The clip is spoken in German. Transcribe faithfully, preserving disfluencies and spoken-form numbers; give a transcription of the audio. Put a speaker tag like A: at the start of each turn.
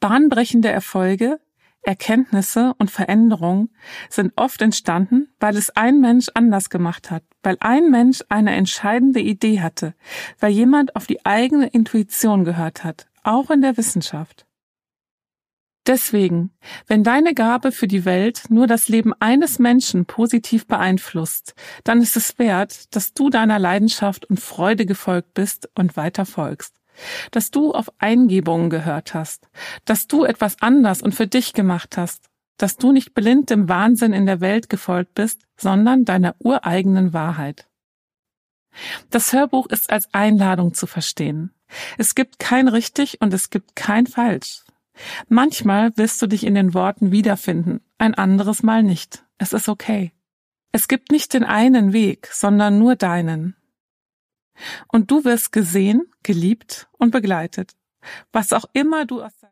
A: Bahnbrechende Erfolge, Erkenntnisse und Veränderungen sind oft entstanden, weil es ein Mensch anders gemacht hat, weil ein Mensch eine entscheidende Idee hatte, weil jemand auf die eigene Intuition gehört hat, auch in der Wissenschaft. Deswegen, wenn deine Gabe für die Welt nur das Leben eines Menschen positiv beeinflusst, dann ist es wert, dass du deiner Leidenschaft und Freude gefolgt bist und weiter folgst. Dass du auf Eingebungen gehört hast, dass du etwas anders und für dich gemacht hast, dass du nicht blind dem Wahnsinn in der Welt gefolgt bist, sondern deiner ureigenen Wahrheit. Das Hörbuch ist als Einladung zu verstehen. Es gibt kein richtig und es gibt kein falsch. Manchmal wirst du dich in den Worten wiederfinden, ein anderes Mal nicht. Es ist okay. Es gibt nicht den einen Weg, sondern nur deinen. Und du wirst gesehen, geliebt und begleitet. Was auch immer du aus